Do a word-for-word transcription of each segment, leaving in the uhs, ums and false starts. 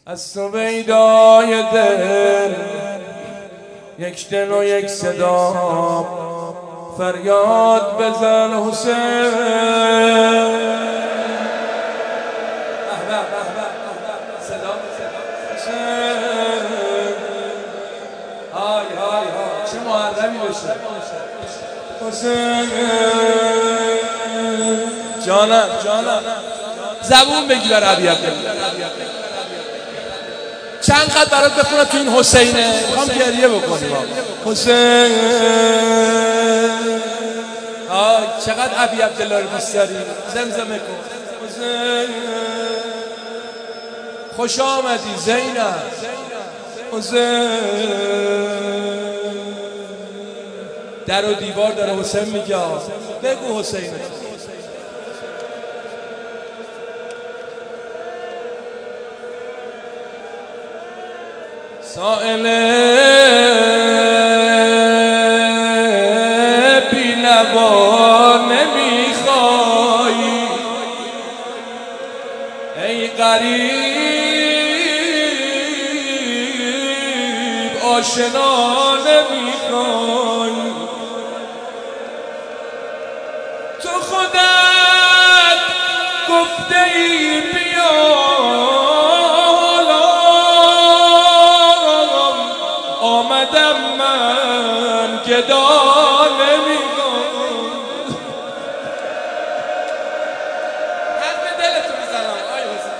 از سویدای دل یک دل و یک صدا فریاد بزن حسین. صدا حسین. های های های چه محرمی بشه حسین. جانم جانم زبون بگیر عربی عبدالله. چند خط برات بخونم تو این حسینه، میخوام گریه بکنیم. حسین آه چقدر ابی عبدالله رو دوست داری، زمزمه کن. حسین خوش آمدی زینب. حسین در و دیوار داره حسین میگه بگو حسین. سائل بی لبا نمیخوایی ای غریب، آشنا نمیخوایی. تو خودت گفته ای بیا آمدم من گدا نمیگم. حرف دلتو میزنم آی حسین.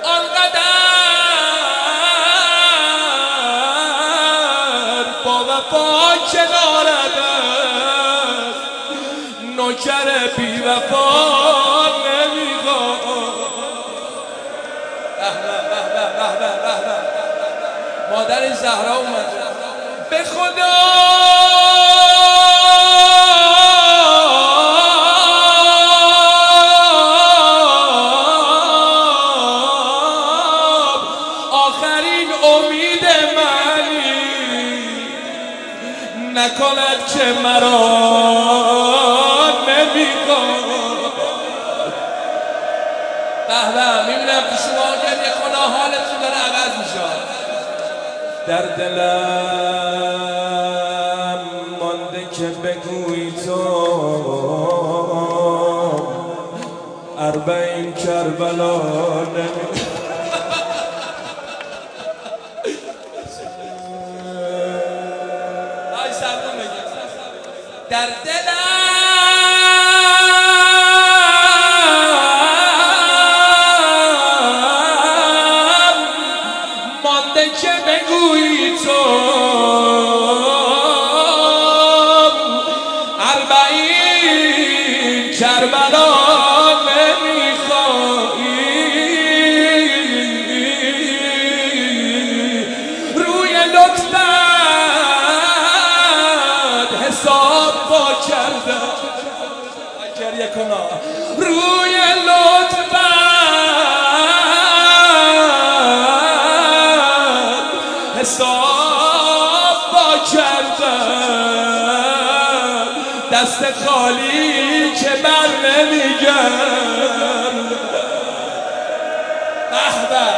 آنقدر با وفا کنارت است، نوکر بی وفا نمیگم. مادر زهرا اومده. به خدا آخرین امید منی، نکند که مرا نمیگم. به به میبینم که شما گریه کنه حالتون داره عوض میشه. در دلم مانده که بگویی تو اربعین کربلا نمی آی سرمون بگیر. در دلم مانده که بگویی تو اربعین کربلا نمیخوایی. روی لطفت حساب با کرده گریه کنا. روی لطفت حساب با کردم، دست خالی که بر نمیگم. به به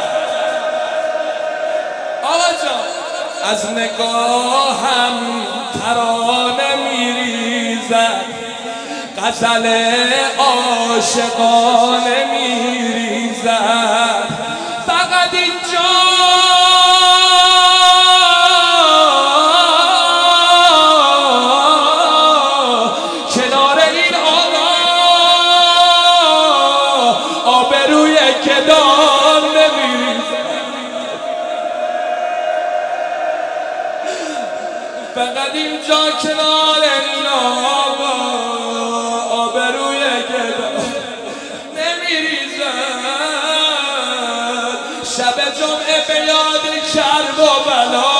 آقا جان از نگاهم ترانه میریزد، غزل عاشقانه میریزد. فقط اینجا آبروی گدان نمیریزد. فقط اینجا کنار این آقا آبروی گدان نمیریزد. شب جمعه به یاد کرب و بلا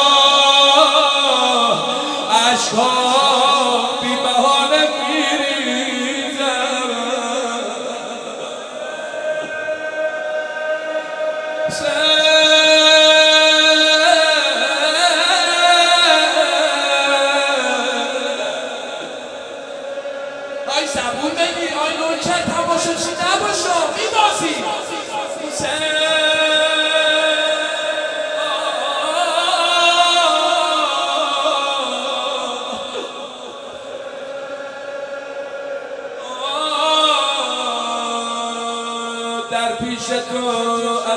عشقها بی بهانه میریزد. آی زبون بگیر آی نوکر تماشاچی نباشا میبازی. حسین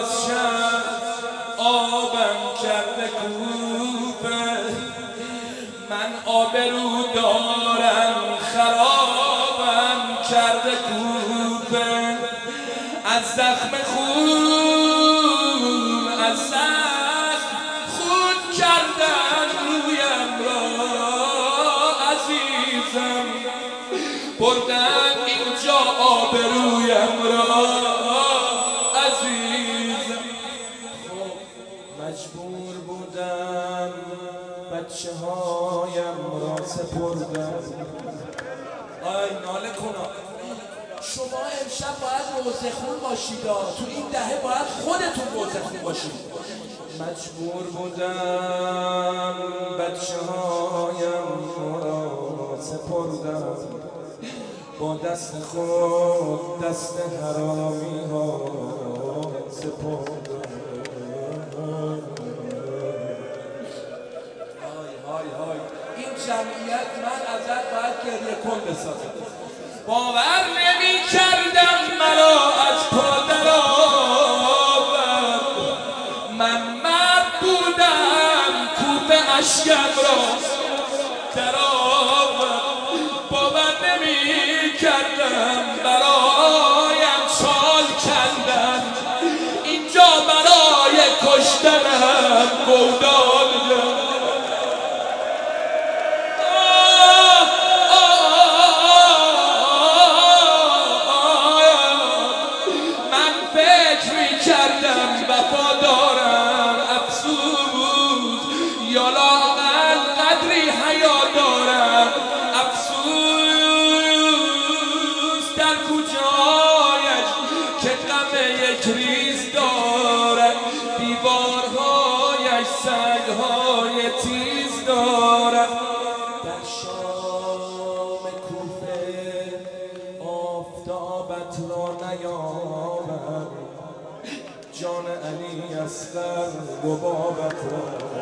از شم آبم کرده کوفه، من آبرو دارم خرابم کرده کوفه، از زخم خون از زخم خون کردن رویم را عزیزم، بردن اینجا آبرویم را عزیزم. خب مجبور بودم بچه هایم را سپردم. آی ناله کنم شما امشب باید روزه خون باشید، تو این دهه باید خودتون روزه خون باشید. مجبور بودم بچه هایم را سپردم، با دست خود دست حرامی ها سپردم. های های های این جمعیت من ازت باید گریه کن بسازم. باور نمی کردم مرا از پا درآورد، من مرد بودم کوب اشکم را درآورد، باور نمی کردم برایم چال کندن، اینجا برای کشتنم گودال کرد. کردم وفادارم افسوس، یا لااقل قدری حیا دارم افسوس، در کجایش که غم یک ریز دارد، دیوارهایش سنگهای تیز دارد. در شام کوفه آفتابت را نیامد، جان علی اصغر گبابت را.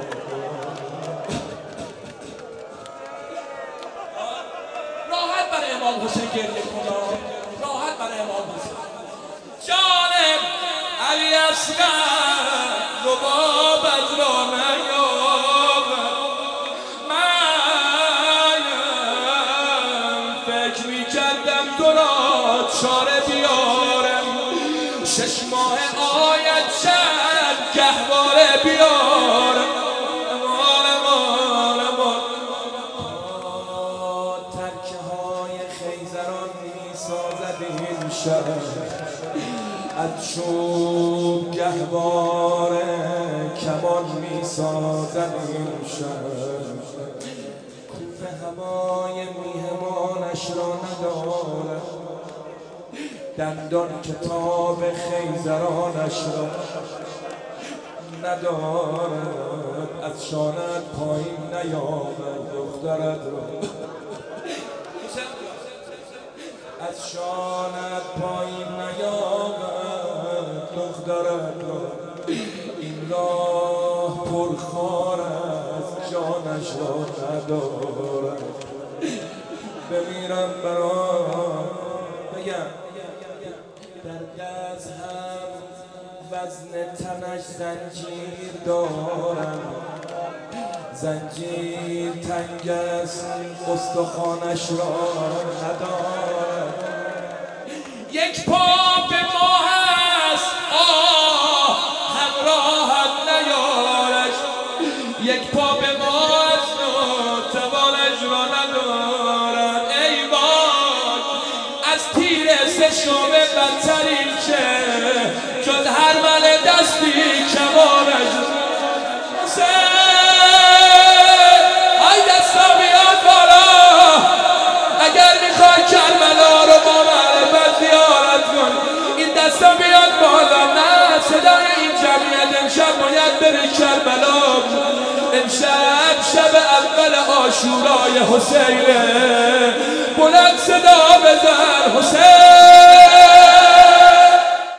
راحت برای امام حسین گریه کنم، راحت برای امام حسین. جان علی اصغر گبابت را نیامد، من فکر می کردم تو را چاره بیارم، شش ماه آید چند گهواره بیارم. امان امان امان ترکه های خیزران می سازد این شهر، از چوب گهواره کمان می سازد این شهر، کوفه هوای میهمانش را ندارد، دندان کتاب خیزرانش را ندارد، از شانت پایین نیامد دخترت را، از شانت پایین نیامد دخترت را، این راه پرخار از جانش را ندارد. بمیرم برام بگم در دست هم وزن تنش زنجیر دارم، زنجیر تنگ است استخوانش را ندارم، یک پا به ما هست آه همراهت نیارش، یک پا به ما هست و توانش را ندارد. ای وای از تیر سشم بدترین چه جز هر من دستی کمانش. ای دستا بیاد بالا اگر میخوای کربلا رو با معرفت زیارت کن، این دستا بیاد بالا. نه صدای این جمعیت امشب باید بره کربلا، امشب شب اول عاشورای حسینه، بلند صدا بزن حسین.